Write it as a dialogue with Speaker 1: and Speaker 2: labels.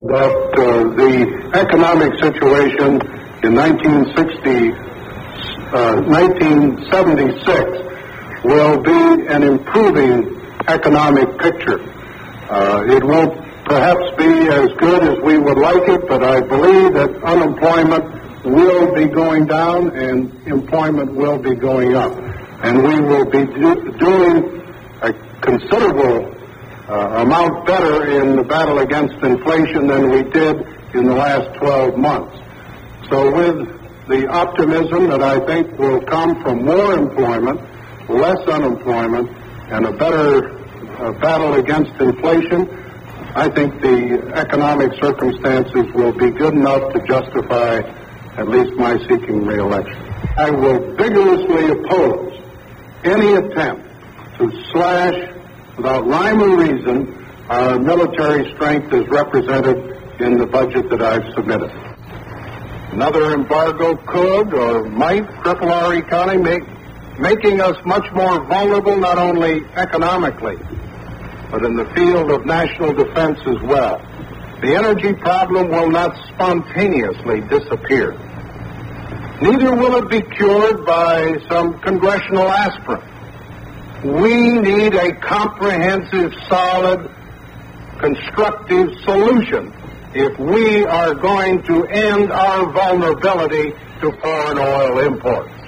Speaker 1: that the economic situation in 1976 will be an improving economic picture. It won't perhaps be as good as we would like it, but I believe that unemployment will be going down and employment will be going up. And we will be doing a considerable amount better in the battle against inflation than we did in the last 12 months. So with the optimism that I think will come from more employment, less unemployment, and a better battle against inflation, I think the economic circumstances will be good enough to justify at least my seeking re-election. I will vigorously oppose any attempt to slash, without rhyme or reason, our military strength as represented in the budget that I've submitted. Another embargo could or might cripple our economy, making us much more vulnerable not only economically, but in the field of national defense as well. The energy problem will not spontaneously disappear. Neither will it be cured by some congressional aspirin. We need a comprehensive, solid, constructive solution if we are going to end our vulnerability to foreign oil imports.